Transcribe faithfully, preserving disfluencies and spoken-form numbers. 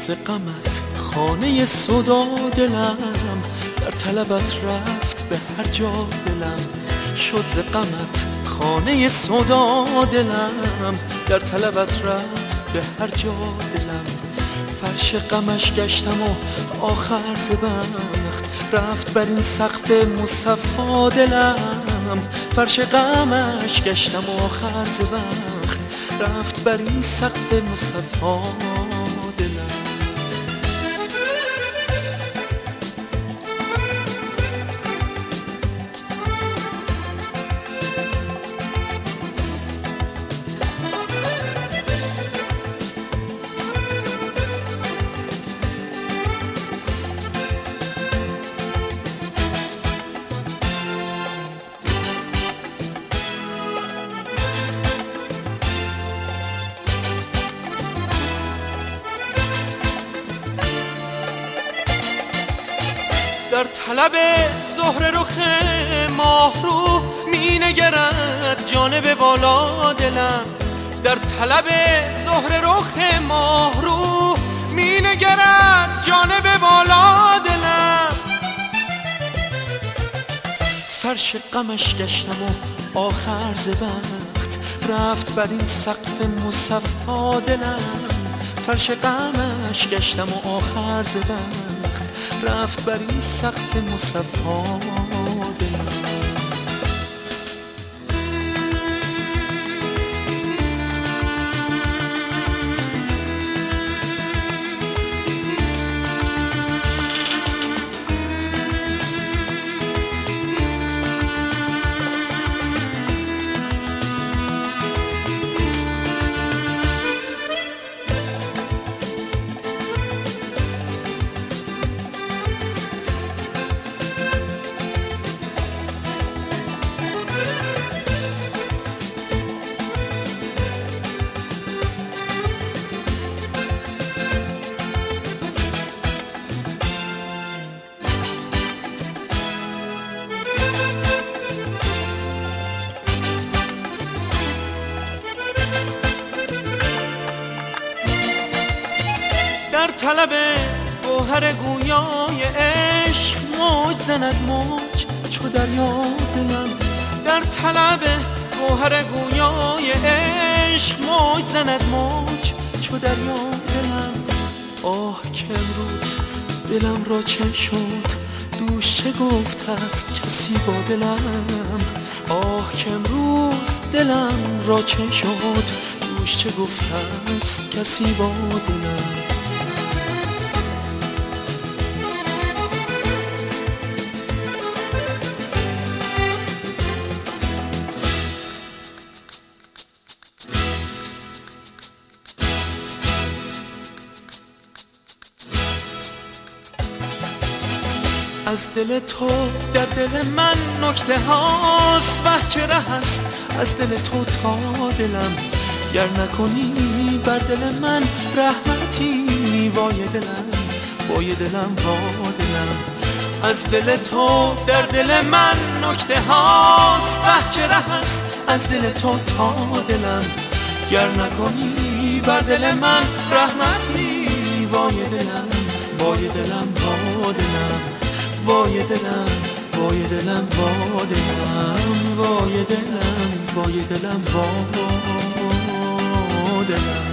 ز غمت خانه سودا دلم، در طلبت رفت به هر جا دلم. شد ز غمت خانه سودا دلم، در طلبت رفت به هر جا دلم. فرش غمش گشتم و آخر ز بخت رفت بر این سقف مصفا دلم. فرش غمش گشتم و آخر ز بخت رفت بر این سقف مصفا دلم. در طلب زهر رخ ماه رو می نگرد جانب بالا دلم. در طلب زهر رخ ماه رو می نگرد جانب بالا دلم. فرش غمش گشتم و آخر ز بخت رفت بر این سقف مصفا دلم. فرش غمش گشتم و آخر ز بخت رفت بر این سقف مصفا دلم. در طلب گوهر گویای عشق موج زند موج چو دریا دلم. در طلب گوهر گویای عشق موج زند موج چو دریا دلم. آه که امروز دلم را چه شد دوش چه گفت است کسی با دلم. آه که امروز دلم را چه شد دوش چه گفت است کسی با دلم. از دل تو در دل من نکته هاست وه چه ره است از دل تو تا دلم. گر نکنی بر دل من رحمتی وای دلم وای دلم وا دلم. از دل تو در دل من نکته هاست وه چه ره است از دل تو تا دلم. گر نکنی بر دل من رحمتی وای دلم وای دلم وا دلم وای دلم وای دلم وا دلم وای دلم وای دلم وا دلم.